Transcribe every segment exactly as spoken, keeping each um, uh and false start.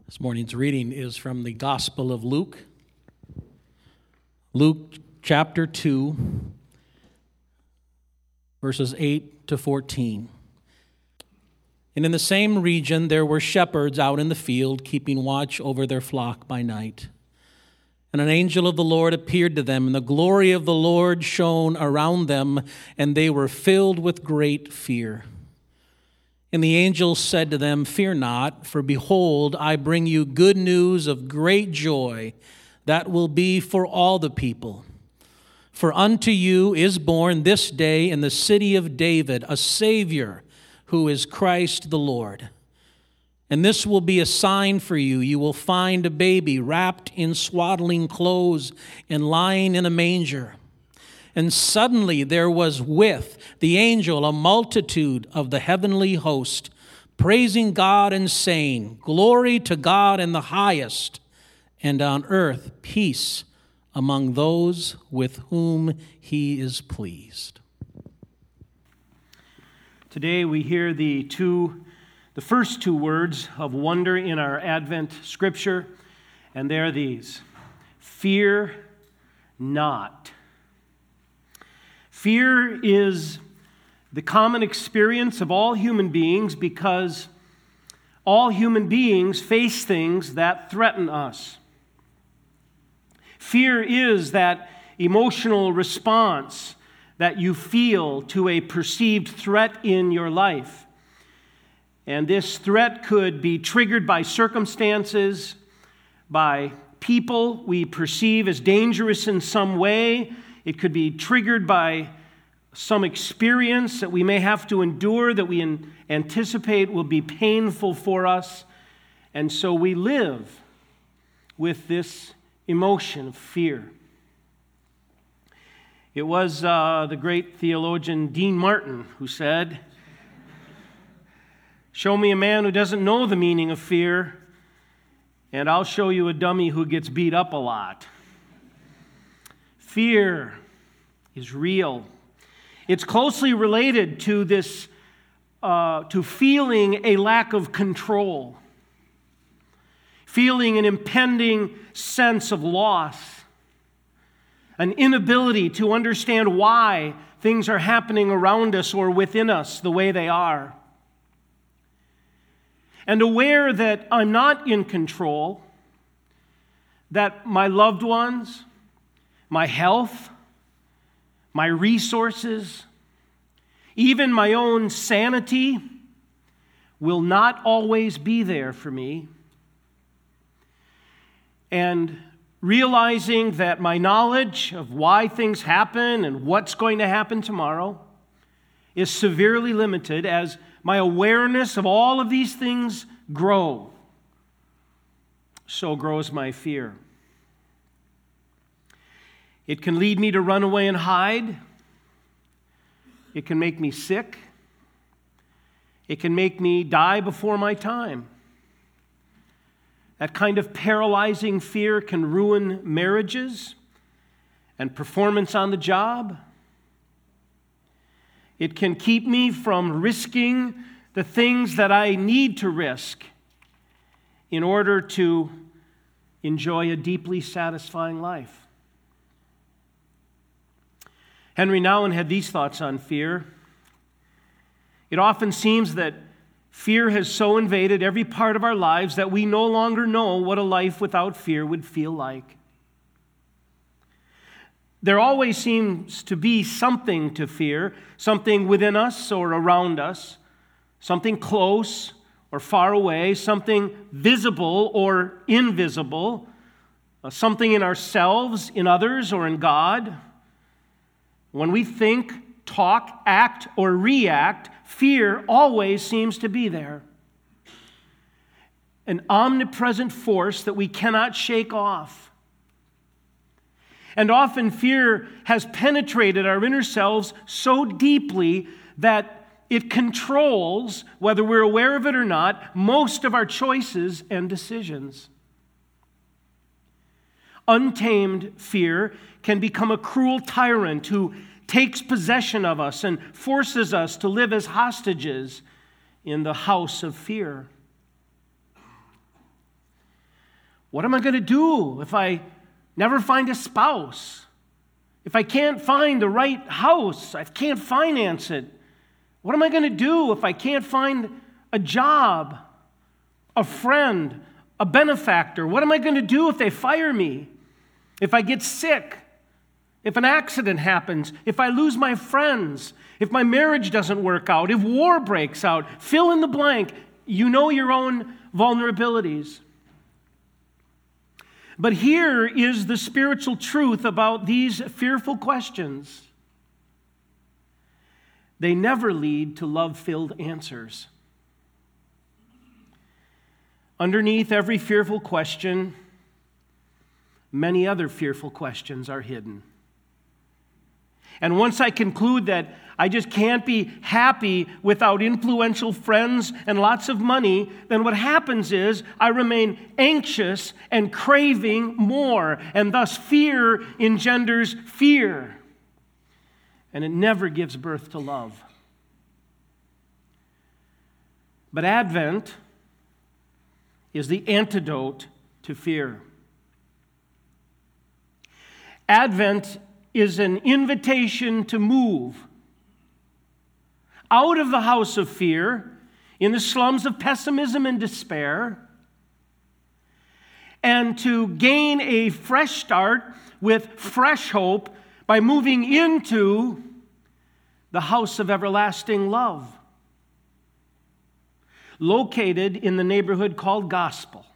This morning's reading is from the Gospel of Luke, Luke chapter two, verses eight to fourteen. And in the same region there were shepherds out in the field, keeping watch over their flock by night. And an angel of the Lord appeared to them, and the glory of the Lord shone around them, and they were filled with great fear. And the angel said to them, "Fear not, for behold, I bring you good news of great joy that will be for all the people. For unto you is born this day in the city of David a Savior, who is Christ the Lord. And this will be a sign for you. You will find a baby wrapped in swaddling clothes and lying in a manger." And suddenly there was with the angel a multitude of the heavenly host, praising God and saying, "Glory to God in the highest, and on earth peace among those with whom he is pleased." Today we hear the two, the first two words of wonder in our Advent scripture, and they're these: fear not. Fear is the common experience of all human beings because all human beings face things that threaten us. Fear is that emotional response that you feel to a perceived threat in your life. And this threat could be triggered by circumstances, by people we perceive as dangerous in some way. It could be triggered by some experience that we may have to endure that we anticipate will be painful for us. And so we live with this emotion of fear. It was uh, the great theologian Dean Martin who said, "Show me a man who doesn't know the meaning of fear, and I'll show you a dummy who gets beat up a lot." Fear is real. It's closely related to this, uh, to feeling a lack of control, feeling an impending sense of loss, an inability to understand why things are happening around us or within us the way they are. And aware that I'm not in control, that my loved ones, my health, my resources, even my own sanity will not always be there for me. And realizing that my knowledge of why things happen and what's going to happen tomorrow is severely limited as my awareness of all of these things grow, so grows my fear. It can lead me to run away and hide. It can make me sick. It can make me die before my time. That kind of paralyzing fear can ruin marriages and performance on the job. It can keep me from risking the things that I need to risk in order to enjoy a deeply satisfying life. Henry Nouwen had these thoughts on fear. It often seems that fear has so invaded every part of our lives that we no longer know what a life without fear would feel like. There always seems to be something to fear, something within us or around us, something close or far away, something visible or invisible, something in ourselves, in others, or in God. When we think, talk, act, or react, fear always seems to be there. An omnipresent force that we cannot shake off. And often fear has penetrated our inner selves so deeply that it controls, whether we're aware of it or not, most of our choices and decisions. Untamed fear can become a cruel tyrant who takes possession of us and forces us to live as hostages in the house of fear. What am I going to do if I never find a spouse? If I can't find the right house, I can't finance it. What am I going to do if I can't find a job, a friend, a benefactor? What am I going to do if they fire me? If I get sick? If an accident happens? If I lose my friends? If my marriage doesn't work out? If war breaks out? Fill in the blank. You know your own vulnerabilities. But here is the spiritual truth about these fearful questions. They never lead to love-filled answers. Underneath every fearful question, many other fearful questions are hidden. And once I conclude that I just can't be happy without influential friends and lots of money, then what happens is I remain anxious and craving more, and thus fear engenders fear. And it never gives birth to love. But Advent is the antidote to fear. Advent is an invitation to move out of the house of fear, in the slums of pessimism and despair, and to gain a fresh start with fresh hope by moving into the house of everlasting love, located in the neighborhood called Gospel.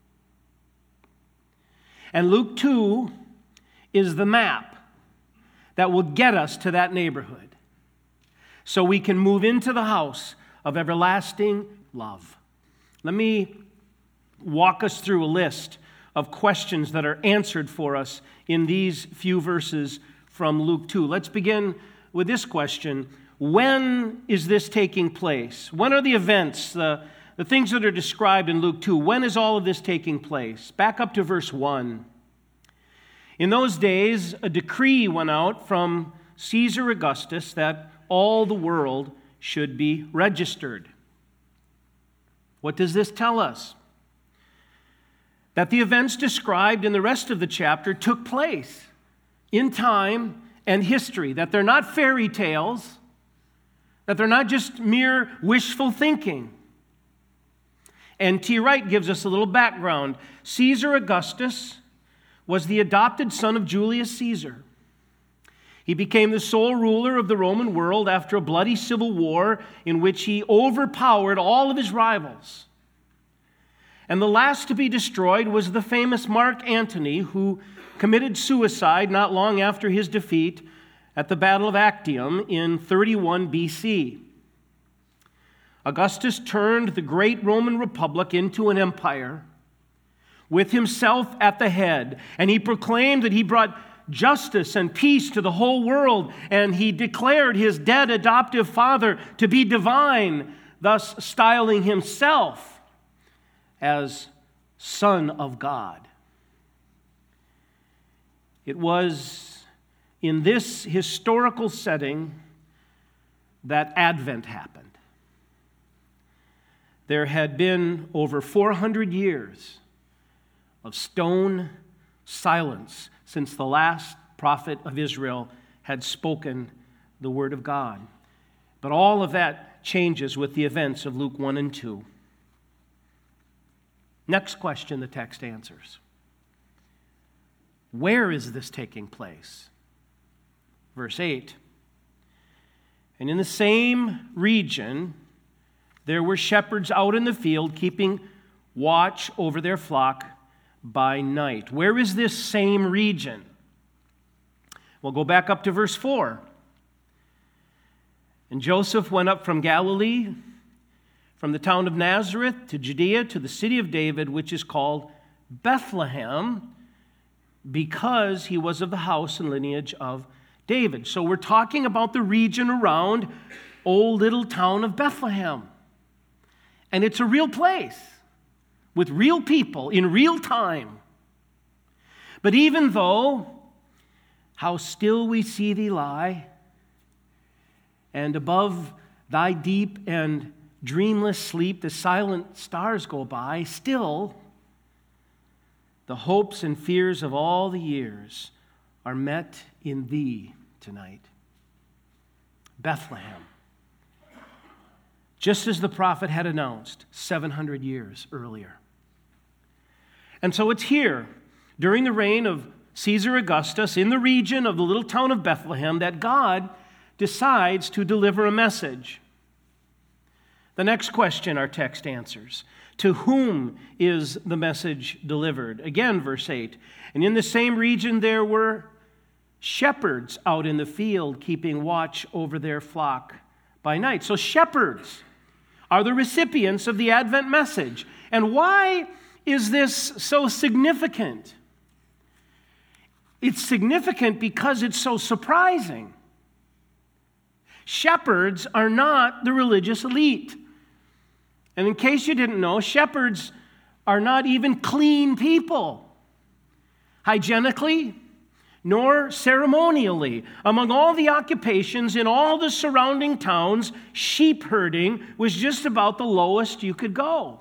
And Luke two is the map that will get us to that neighborhood, so we can move into the house of everlasting love. Let me walk us through a list of questions that are answered for us in these few verses from Luke two. Let's begin with this question. When is this taking place? When are the events, the, the things that are described in Luke two? When is all of this taking place? Back up to verse one. In those days, a decree went out from Caesar Augustus that all the world should be registered. What does this tell us? That the events described in the rest of the chapter took place in time and history, that they're not fairy tales, that they're not just mere wishful thinking. N T Wright gives us a little background. Caesar Augustus was the adopted son of Julius Caesar. He became the sole ruler of the Roman world after a bloody civil war in which he overpowered all of his rivals. And the last to be destroyed was the famous Mark Antony, who committed suicide not long after his defeat at the Battle of Actium in thirty-one B C. Augustus turned the great Roman Republic into an empire with himself at the head, and he proclaimed that he brought justice and peace to the whole world, and he declared his dead adoptive father to be divine, thus styling himself as Son of God. It was in this historical setting that Advent happened. There had been over four hundred years of stone silence since the last prophet of Israel had spoken the word of God. But all of that changes with the events of Luke one and two. Next question the text answers. Where is this taking place? Verse eight. And in the same region, there were shepherds out in the field keeping watch over their flock by night. Where is this same region? We'll go back up to verse four. And Joseph went up from Galilee, from the town of Nazareth to Judea, to the city of David, which is called Bethlehem, because he was of the house and lineage of David. So we're talking about the region around old little town of Bethlehem. And it's a real place with real people in real time. But even though how still we see thee lie, and above thy deep and dreamless sleep the silent stars go by, still The hopes and fears of all the years are met in thee tonight. Bethlehem. Just as the prophet had announced seven hundred years earlier. And so it's here, during the reign of Caesar Augustus, in the region of the little town of Bethlehem, that God decides to deliver a message. The next question our text answers: to whom is the message delivered? Again, verse eight. And in the same region there were shepherds out in the field, keeping watch over their flock by night. So shepherds are the recipients of the Advent message. And why is this so significant? It's significant because it's so surprising. Shepherds are not the religious elite. And in case you didn't know, shepherds are not even clean people, hygienically, nor ceremonially. Among all the occupations in all the surrounding towns, sheep herding was just about the lowest you could go.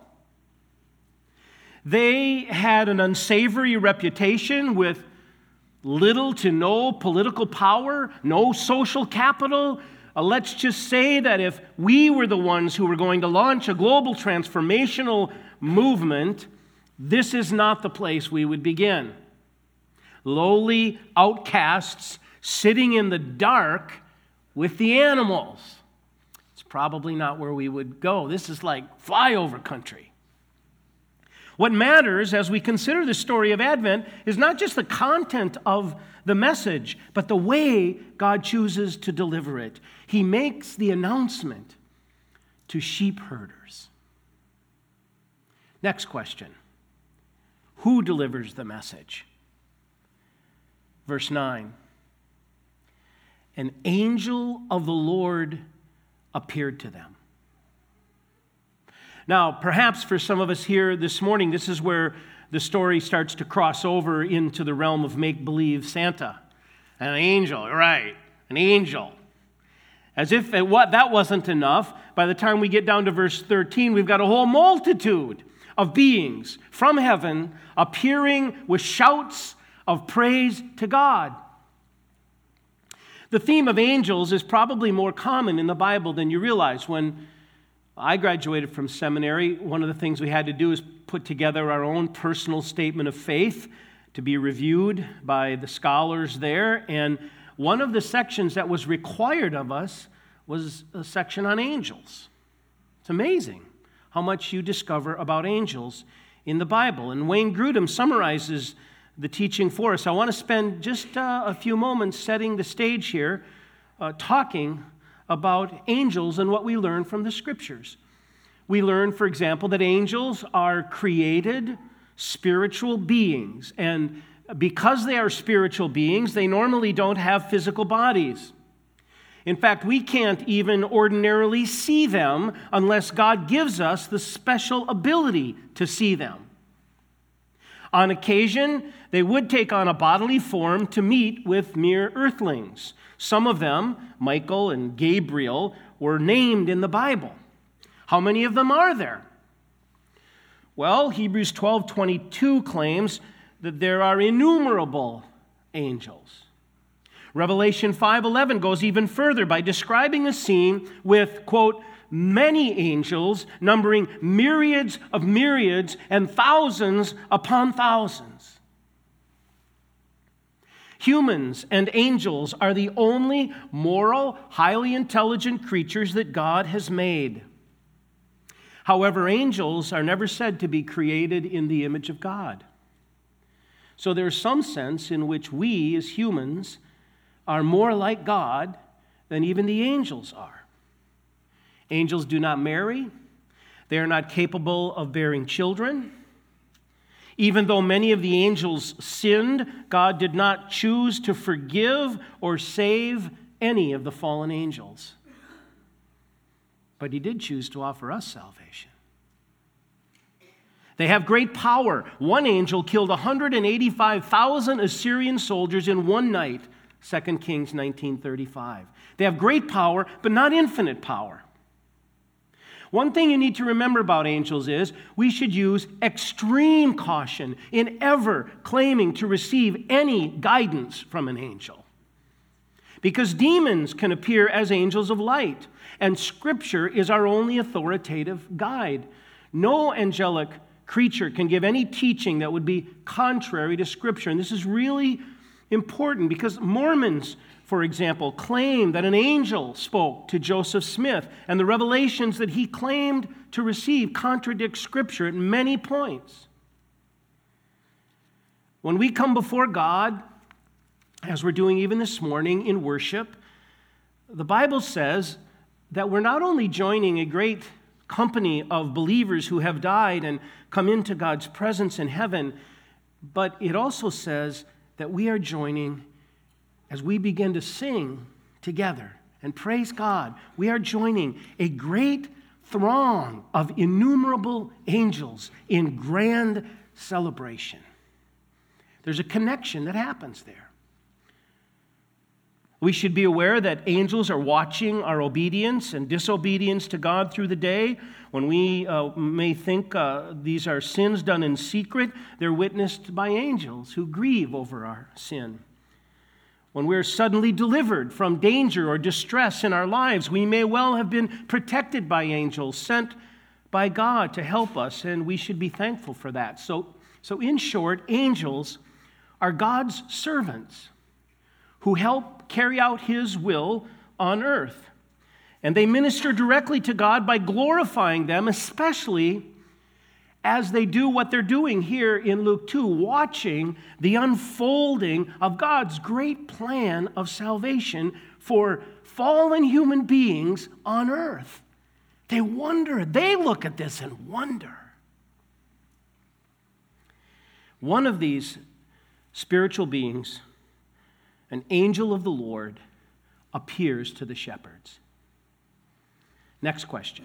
They had an unsavory reputation with little to no political power, no social capital. Uh, let's just say that if we were the ones who were going to launch a global transformational movement, this is not the place we would begin. Lowly outcasts sitting in the dark with the animals. It's probably not where we would go. This is like flyover country. What matters as we consider the story of Advent is not just the content of the message, but the way God chooses to deliver it. He makes the announcement to sheep herders. Next question: who delivers the message? Verse nine. An angel of the Lord appeared to them. Now, perhaps for some of us here this morning, this is where the story starts to cross over into the realm of make-believe Santa. An angel, right, an angel. As if it, what, that wasn't enough, by the time we get down to verse thirteen, we've got a whole multitude of beings from heaven appearing with shouts of praise to God. The theme of angels is probably more common in the Bible than you realize. When I graduated from seminary, one of the things we had to do is put together our own personal statement of faith to be reviewed by the scholars there. And one of the sections that was required of us was a section on angels. It's amazing how much you discover about angels in the Bible. And Wayne Grudem summarizes the teaching for us. I want to spend just uh, a few moments setting the stage here, uh, talking about angels and what we learn from the Scriptures. We learn, for example, that angels are created spiritual beings, and because they are spiritual beings, they normally don't have physical bodies. In fact, we can't even ordinarily see them unless God gives us the special ability to see them. On occasion, they would take on a bodily form to meet with mere earthlings. Some of them, Michael and Gabriel, were named in the Bible. How many of them are there? Well, Hebrews twelve twenty-two claims that there are innumerable angels. Revelation five eleven goes even further by describing a scene with, quote, many angels, numbering myriads of myriads and thousands upon thousands. Humans and angels are the only moral, highly intelligent creatures that God has made. However, angels are never said to be created in the image of God. So there's some sense in which we, as humans, are more like God than even the angels are. Angels do not marry. They are not capable of bearing children. Even though many of the angels sinned, God did not choose to forgive or save any of the fallen angels. But he did choose to offer us salvation. They have great power. One angel killed one hundred eighty-five thousand Assyrian soldiers in one night, Second Kings nineteen thirty-five. They have great power, but not infinite power. One thing you need to remember about angels is we should use extreme caution in ever claiming to receive any guidance from an angel. Because demons can appear as angels of light, and Scripture is our only authoritative guide. No angelic creature can give any teaching that would be contrary to Scripture. And this is really important because Mormons, for example, claim that an angel spoke to Joseph Smith, and the revelations that he claimed to receive contradict Scripture at many points. When we come before God, as we're doing even this morning in worship, the Bible says that we're not only joining a great company of believers who have died and come into God's presence in heaven, but it also says that we are joining, as we begin to sing together and praise God, we are joining a great throng of innumerable angels in grand celebration. There's a connection that happens there. We should be aware that angels are watching our obedience and disobedience to God through the day. When we uh, may think uh, these are sins done in secret, they're witnessed by angels who grieve over our sin. When we're suddenly delivered from danger or distress in our lives, we may well have been protected by angels sent by God to help us, and we should be thankful for that. So, so in short, angels are God's servants who help carry out His will on earth. And they minister directly to God by glorifying them, especially as they do what they're doing here in Luke two, watching the unfolding of God's great plan of salvation for fallen human beings on earth. They wonder, they look at this and wonder. One of these spiritual beings, an angel of the Lord, appears to the shepherds. Next question.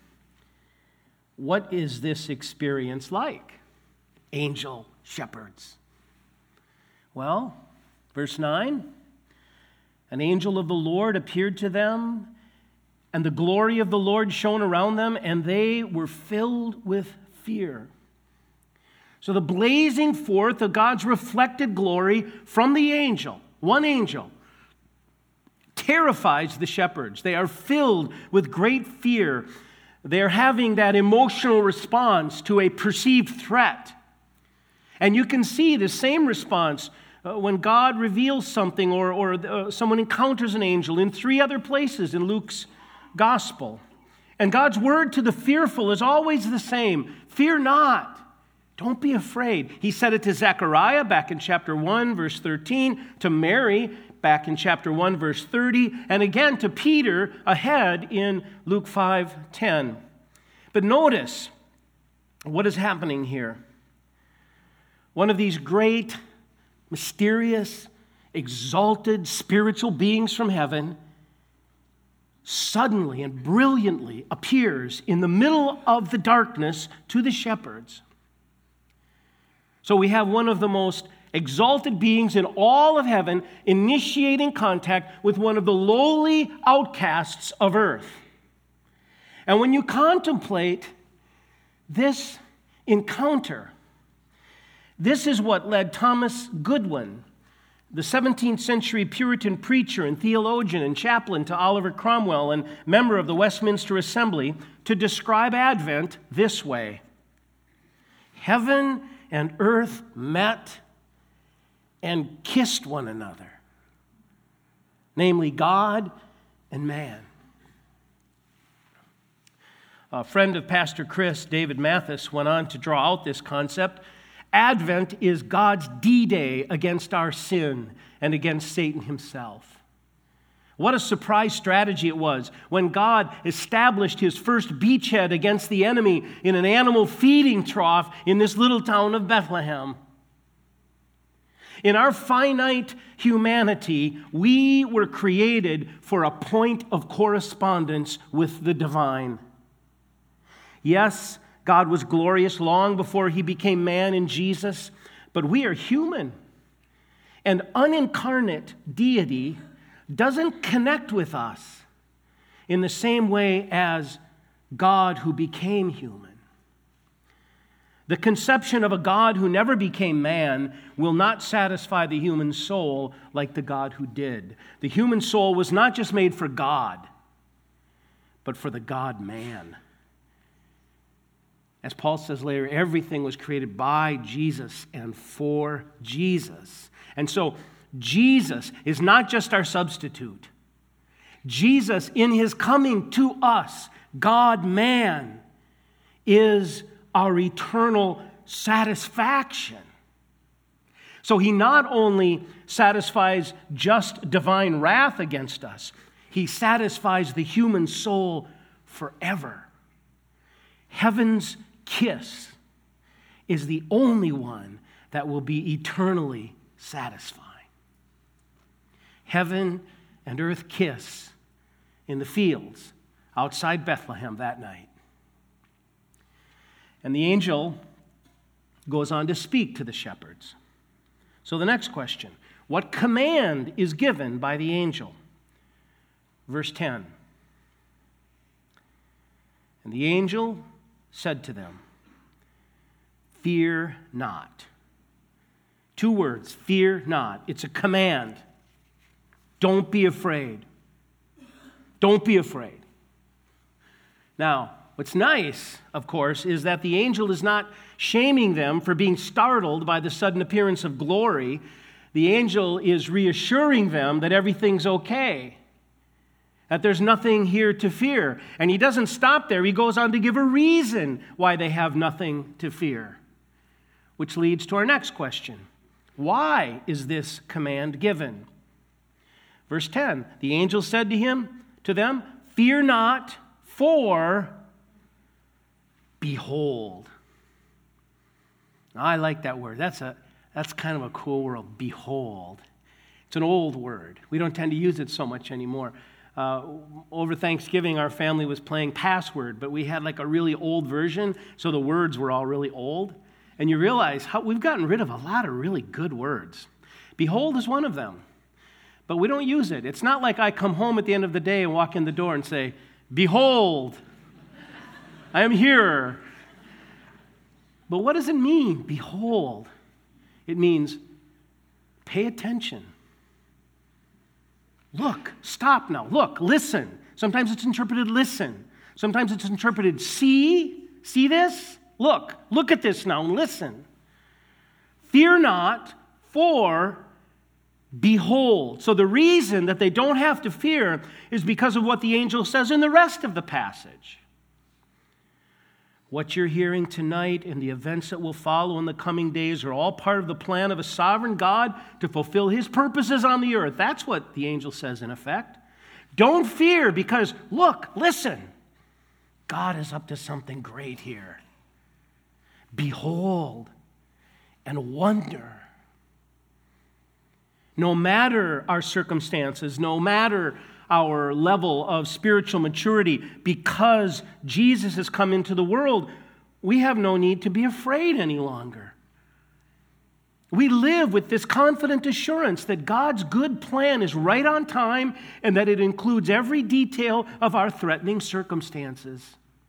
What is this experience like? Angel shepherds. Well, verse nine, an angel of the Lord appeared to them, and the glory of the Lord shone around them, and they were filled with fear. So the blazing forth of God's reflected glory from the angel, one angel, terrifies the shepherds. They are filled with great fear. They are having that emotional response to a perceived threat. And you can see the same response uh, when God reveals something or, or uh, someone encounters an angel in three other places in Luke's gospel. And God's word to the fearful is always the same. Fear not. Don't be afraid. He said it to Zechariah back in chapter one, verse thirteen, to Mary back in chapter one, verse thirty, and again to Peter ahead in Luke five ten. But notice what is happening here. One of these great, mysterious, exalted spiritual beings from heaven suddenly and brilliantly appears in the middle of the darkness to the shepherds. So we have one of the most exalted beings in all of heaven initiating contact with one of the lowly outcasts of earth. And when you contemplate this encounter, this is what led Thomas Goodwin, the seventeenth century Puritan preacher and theologian and chaplain to Oliver Cromwell and member of the Westminster Assembly, to describe Advent this way. Heaven and earth met and kissed one another, namely God and man. A friend of Pastor Chris, David Mathis, went on to draw out this concept. Advent is God's D-Day against our sin and against Satan himself. What a surprise strategy it was when God established his first beachhead against the enemy in an animal feeding trough in this little town of Bethlehem. In our finite humanity, we were created for a point of correspondence with the divine. Yes, God was glorious long before he became man in Jesus, but we are human. And unincarnate deity doesn't connect with us in the same way as God who became human. The conception of a God who never became man will not satisfy the human soul like the God who did. The human soul was not just made for God, but for the God-man. As Paul says later, everything was created by Jesus and for Jesus. And so Jesus is not just our substitute. Jesus, in his coming to us, God-man, is our eternal satisfaction. So he not only satisfies just divine wrath against us, he satisfies the human soul forever. Heaven's kiss is the only one that will be eternally satisfying. Heaven and earth kiss in the fields outside Bethlehem that night. And the angel goes on to speak to the shepherds. So the next question, what command is given by the angel? Verse ten. And the angel said to them, fear not. Two words, fear not. It's a command. Don't be afraid. Don't be afraid. Now, what's nice, of course, is that the angel is not shaming them for being startled by the sudden appearance of glory. The angel is reassuring them that everything's okay, that there's nothing here to fear. And he doesn't stop there. He goes on to give a reason why they have nothing to fear, which leads to our next question. Why is this command given? Verse ten, the angel said to him, to them, fear not, for behold. Now, I like that word. That's a that's kind of a cool word, behold. It's an old word. We don't tend to use it so much anymore. Uh, over Thanksgiving, our family was playing Password, but we had like a really old version, so the words were all really old. And you realize how we've gotten rid of a lot of really good words. Behold is one of them. But we don't use it. It's not like I come home at the end of the day and walk in the door and say, behold, I am here. But what does it mean, behold? It means pay attention. Look, stop now. Look, listen. Sometimes it's interpreted listen. Sometimes it's interpreted see. See this? Look. Look at this now and listen. Fear not, for behold. So the reason that they don't have to fear is because of what the angel says in the rest of the passage. What you're hearing tonight and the events that will follow in the coming days are all part of the plan of a sovereign God to fulfill his purposes on the earth. That's what the angel says in effect. Don't fear because, look, listen, God is up to something great here. Behold and wonder. No matter our circumstances, no matter our level of spiritual maturity, because Jesus has come into the world, we have no need to be afraid any longer. We live with this confident assurance that God's good plan is right on time and that it includes every detail of our threatening circumstances.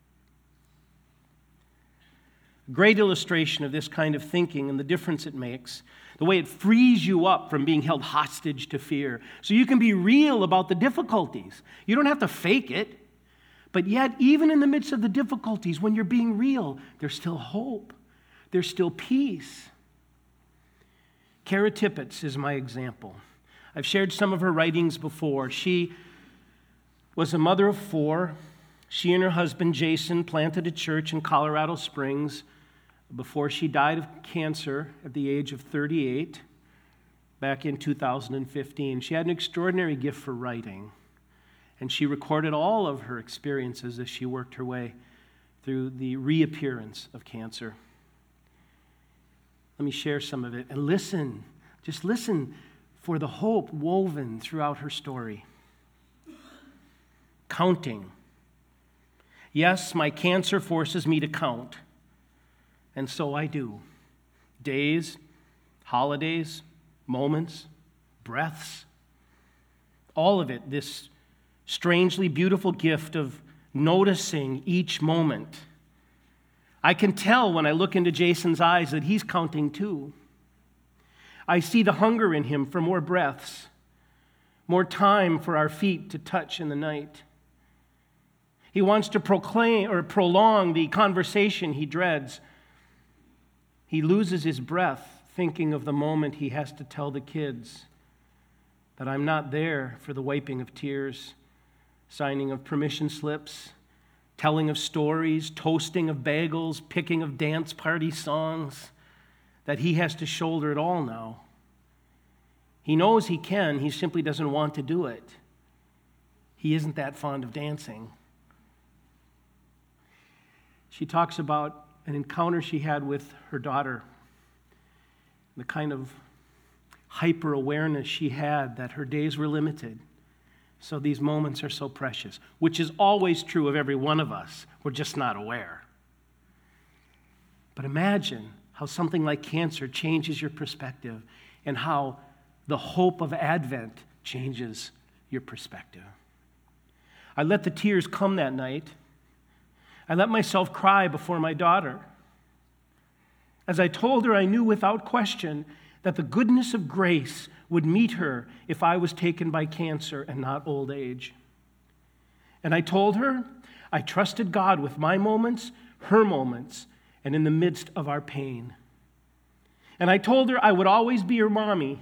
A great illustration of this kind of thinking and the difference it makes, the way it frees you up from being held hostage to fear. So you can be real about the difficulties. You don't have to fake it. But yet, even in the midst of the difficulties, when you're being real, there's still hope. There's still peace. Kara Tippett is my example. I've shared some of her writings before. She was a mother of four. She and her husband, Jason, planted a church in Colorado Springs before she died of cancer at the age of thirty-eight, back in two thousand fifteen. She had an extraordinary gift for writing, and she recorded all of her experiences as she worked her way through the reappearance of cancer. Let me share some of it, and listen, just listen for the hope woven throughout her story. Counting. Yes, my cancer forces me to count. And so I do. Days, holidays, moments, breaths, all of it, this strangely beautiful gift of noticing each moment. I can tell when I look into Jason's eyes that he's counting too. I see the hunger in him for more breaths, more time for our feet to touch in the night. He wants to proclaim or prolong the conversation he dreads. He loses his breath thinking of the moment he has to tell the kids that I'm not there for the wiping of tears, signing of permission slips, telling of stories, toasting of bagels, picking of dance party songs, that he has to shoulder it all now. He knows he can, he simply doesn't want to do it. He isn't that fond of dancing. She talks about an encounter she had with her daughter, the kind of hyper-awareness she had that her days were limited. So these moments are so precious, which is always true of every one of us. We're just not aware. But imagine how something like cancer changes your perspective and how the hope of Advent changes your perspective. I let the tears come that night. I let myself cry before my daughter. As I told her, I knew without question that the goodness of grace would meet her if I was taken by cancer and not old age. And I told her I trusted God with my moments, her moments, and in the midst of our pain. And I told her I would always be her mommy,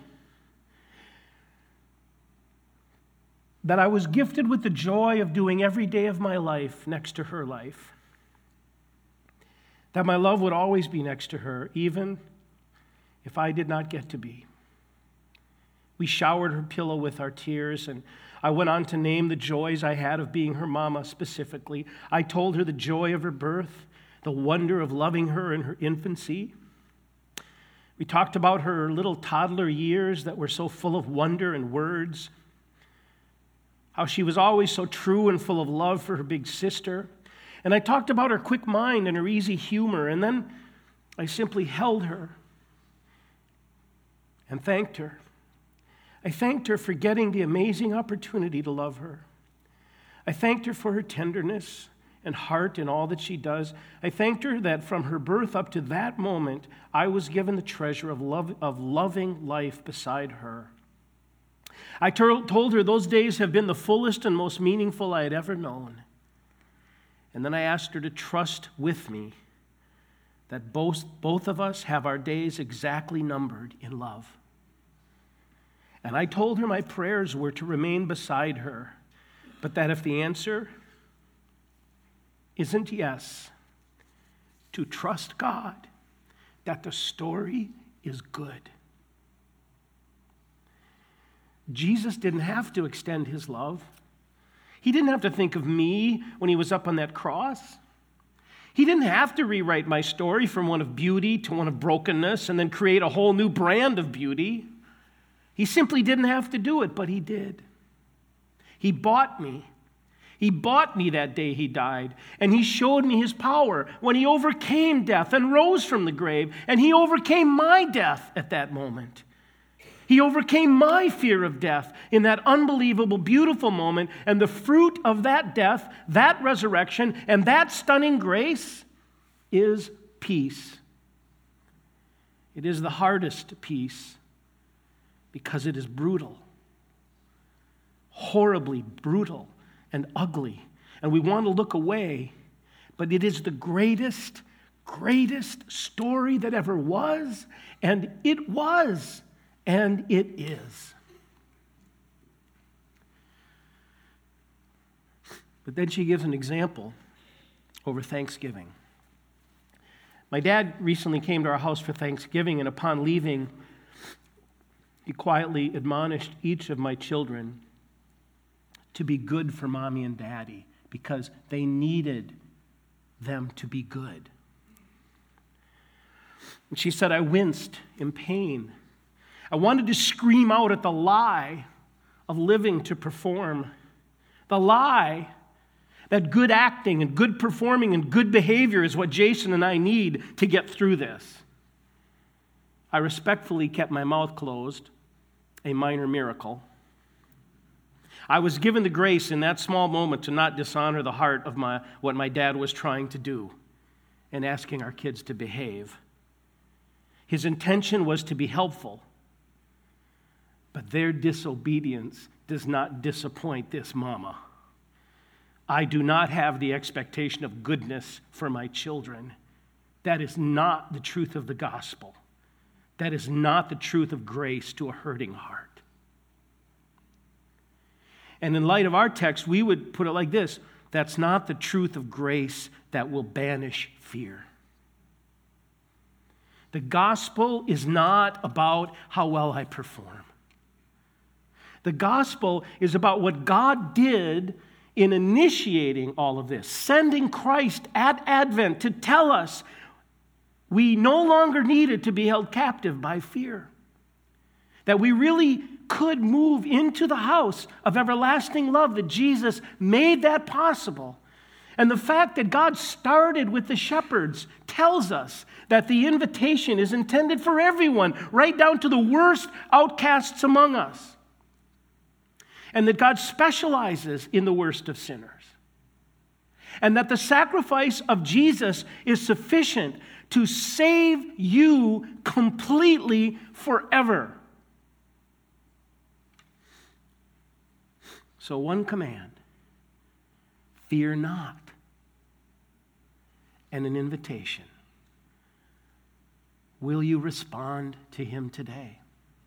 that I was gifted with the joy of doing every day of my life next to her life, that my love would always be next to her, even if I did not get to be. We showered her pillow with our tears, and I went on to name the joys I had of being her mama specifically. I told her the joy of her birth, the wonder of loving her in her infancy. We talked about her little toddler years that were so full of wonder and words, how she was always so true and full of love for her big sister. And I talked about her quick mind and her easy humor, and then I simply held her and thanked her. I thanked her for getting the amazing opportunity to love her. I thanked her for her tenderness and heart in all that she does. I thanked her that from her birth up to that moment, I was given the treasure of love, of loving life beside her. I told her those days have been the fullest and most meaningful I had ever known. And then I asked her to trust with me that both, both of us have our days exactly numbered in love. And I told her my prayers were to remain beside her, but that if the answer isn't yes, to trust God that the story is good. Jesus didn't have to extend his love. He didn't have to think of me when he was up on that cross. He didn't have to rewrite my story from one of beauty to one of brokenness and then create a whole new brand of beauty. He simply didn't have to do it, but he did. He bought me. He bought me that day he died, and he showed me his power when he overcame death and rose from the grave, and he overcame my death at that moment. He overcame my fear of death in that unbelievable, beautiful moment, and the fruit of that death, that resurrection, and that stunning grace is peace. It is the hardest peace because it is brutal, horribly brutal and ugly, and we want to look away, but it is the greatest, greatest story that ever was, and it was. And it is. But then she gives an example over Thanksgiving. My dad recently came to our house for Thanksgiving, and upon leaving, he quietly admonished each of my children to be good for mommy and daddy because they needed them to be good. And she said, I winced in pain. I wanted to scream out at the lie of living to perform. The lie that good acting and good performing and good behavior is what Jason and I need to get through this. I respectfully kept my mouth closed, a minor miracle. I was given the grace in that small moment to not dishonor the heart of my, what my dad was trying to do and asking our kids to behave. His intention was to be helpful, but their disobedience does not disappoint this mama. I do not have the expectation of goodness for my children. That is not the truth of the gospel. That is not the truth of grace to a hurting heart. And in light of our text, we would put it like this: that's not the truth of grace that will banish fear. The gospel is not about how well I perform. The gospel is about what God did in initiating all of this, sending Christ at Advent to tell us we no longer needed to be held captive by fear. That we really could move into the house of everlasting love, that Jesus made that possible. And the fact that God started with the shepherds tells us that the invitation is intended for everyone, right down to the worst outcasts among us. And that God specializes in the worst of sinners. And that the sacrifice of Jesus is sufficient to save you completely forever. So one command: fear not. And an invitation: will you respond to him today?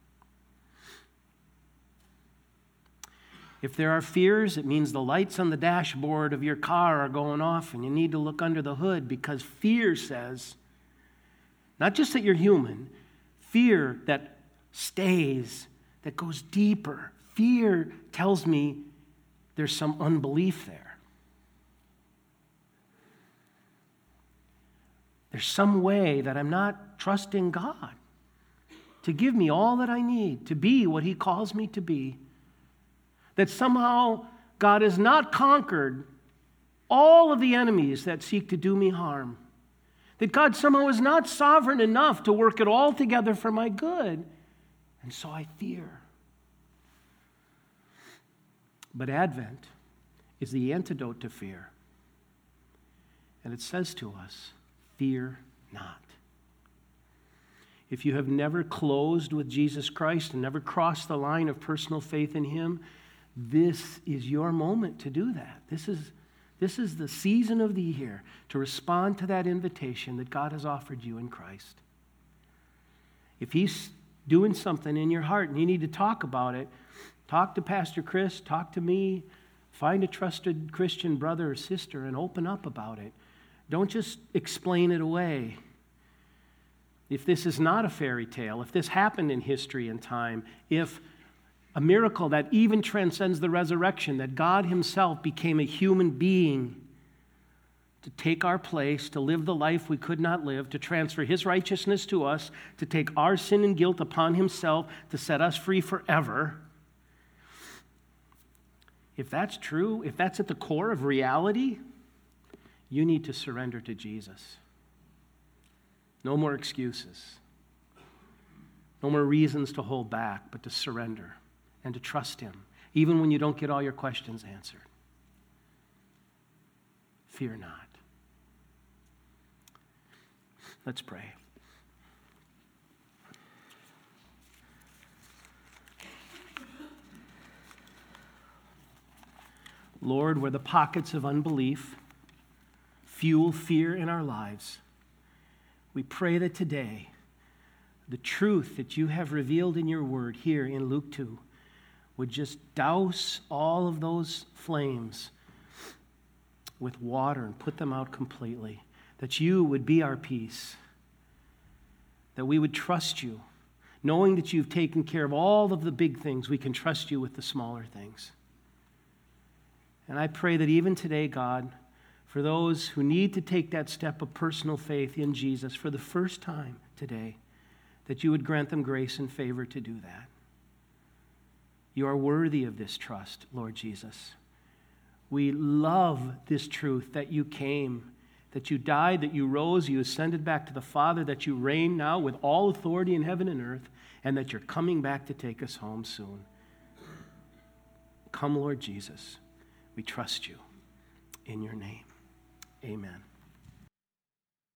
If there are fears, it means the lights on the dashboard of your car are going off and you need to look under the hood, because fear says, not just that you're human, fear that stays, that goes deeper. Fear tells me there's some unbelief there. There's some way that I'm not trusting God to give me all that I need to be what he calls me to be. That somehow God has not conquered all of the enemies that seek to do me harm. That God somehow is not sovereign enough to work it all together for my good. And so I fear. But Advent is the antidote to fear. And it says to us, fear not. If you have never closed with Jesus Christ and never crossed the line of personal faith in him, this is your moment to do that. This is, this is the season of the year to respond to that invitation that God has offered you in Christ. If he's doing something in your heart and you need to talk about it, talk to Pastor Chris, talk to me, find a trusted Christian brother or sister and open up about it. Don't just explain it away. If this is not a fairy tale, if this happened in history and time, if a miracle that even transcends the resurrection, that God himself became a human being to take our place, to live the life we could not live, to transfer his righteousness to us, to take our sin and guilt upon himself, to set us free forever. If that's true, if that's at the core of reality, you need to surrender to Jesus. No more excuses. No more reasons to hold back, but to surrender and to trust him, even when you don't get all your questions answered. Fear not. Let's pray. Lord, where the pockets of unbelief fuel fear in our lives, we pray that today the truth that you have revealed in your word here in Luke two would just douse all of those flames with water and put them out completely. That you would be our peace. That we would trust you. Knowing that you've taken care of all of the big things, we can trust you with the smaller things. And I pray that even today, God, for those who need to take that step of personal faith in Jesus for the first time today, that you would grant them grace and favor to do that. You are worthy of this trust, Lord Jesus. We love this truth that you came, that you died, that you rose, you ascended back to the Father, that you reign now with all authority in heaven and earth, and that you're coming back to take us home soon. Come, Lord Jesus. We trust you. In your name, amen.